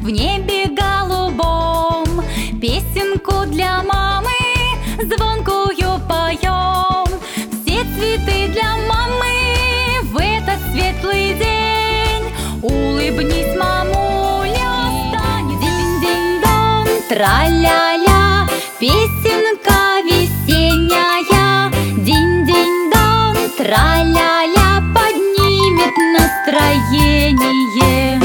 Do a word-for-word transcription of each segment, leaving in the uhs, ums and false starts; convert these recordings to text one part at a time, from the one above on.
в небе голубом песенку для мамы звонкую поем. Все цветы для мамы в этот светлый день. Улыбнись, мамуля, станет динь-динь-дон, тра-ля-ля, песенка весенняя. Динь-динь-дон, тра-ля-ля, поднимет настроение.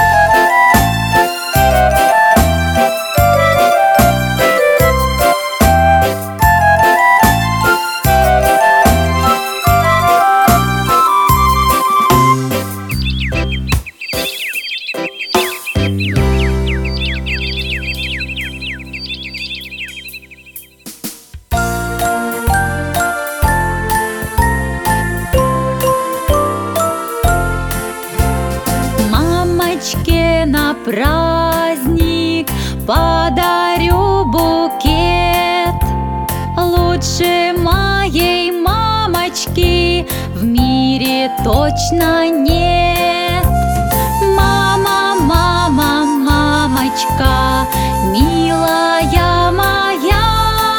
На праздник подарю букет. Лучше моей мамочки в мире точно нет. Мама, мама, мамочка, милая моя,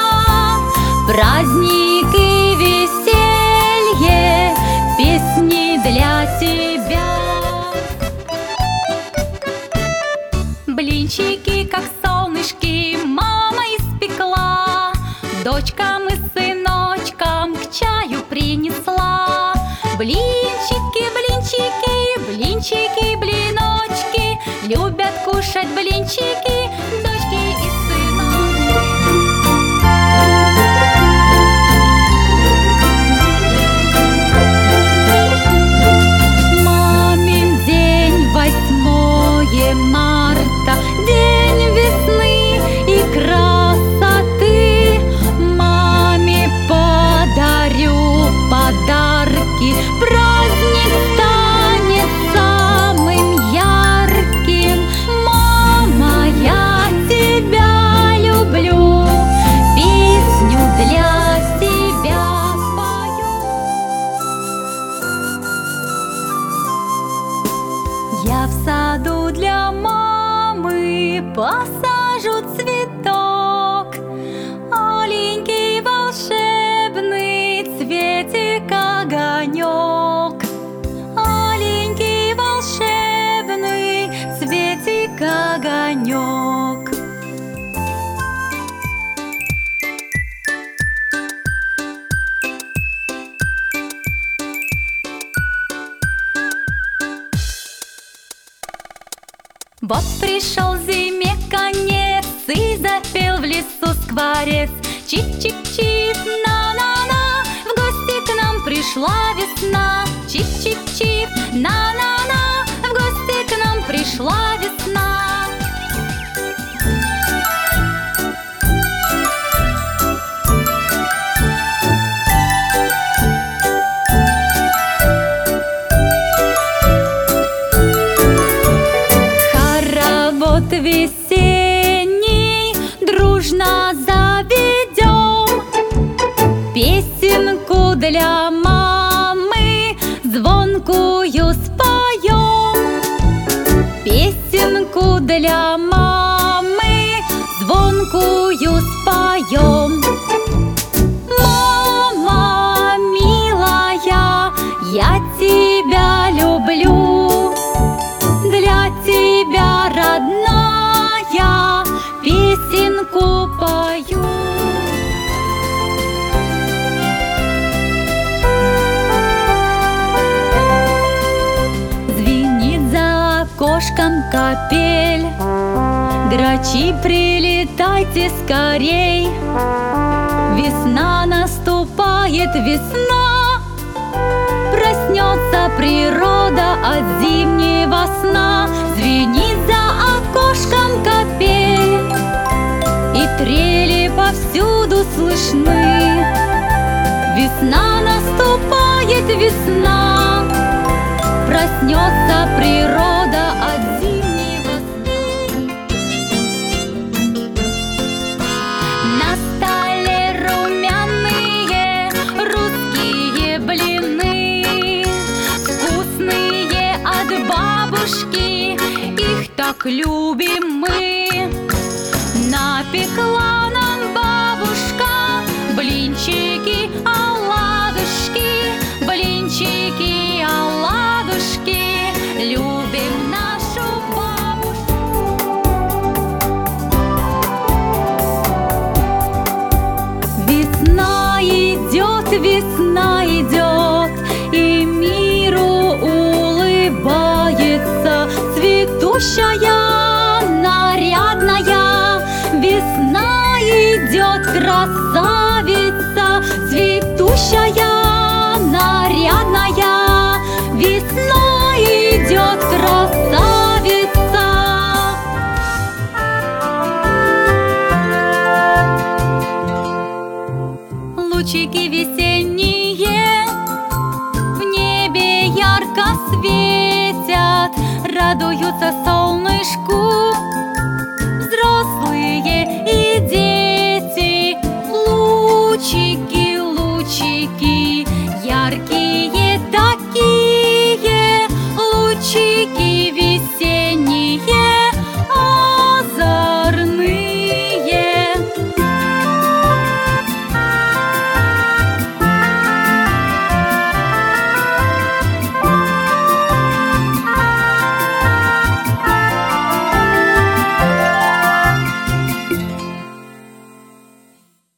праздник и веселье, песни для тебя. Блинчики, как солнышки, мама испекла, дочкам и сыночкам к чаю принесла. Блинчики, блинчики, блинчики, блиночки, любят кушать блинчики дочки и сыночки. Мамин день, восьмое марта, день весны и красоты. Маме подарю подарки, праздник станет самым ярким. Мама, я тебя люблю, песню для тебя пою. Я в саду для мамы посажу цветок, аленький волшебный цветик огонек. Аленький волшебный цветик огонек. Вот пришел зиме конец, и запел в лесу скворец. Чип-чип-чип, на-на-на, в гости к нам пришла весна. Чип-чип-чип, на-на-на, в гости к нам пришла весна. Весенний дружно заведем, песенку для мамы звонкую споем. Песенку для мамы звонкую споем. Мама, милая, я тебя люблю, для тебя, родная, песенку пою. Звенит за окошком капель, грачи, прилетайте скорей. Весна наступает, весна, проснется природа от зимнего сна. Звенит за окошком капель, и трели повсюду слышны. Весна наступает, весна, проснется природа от зимнего сна. На столе румяные русские блины, вкусные от бабушки, их так любим мы. Напекла нам бабушка блинчики, оладушки, блинчики, оладушки. Любим нашу бабушку. Весна идет, весна идет, и миру улыбается. Цветущая, нарядная, весна идет, красавица. Цветущая, нарядная, весна идет, красавица. Лучики весенние в небе ярко светят, радуются солнышку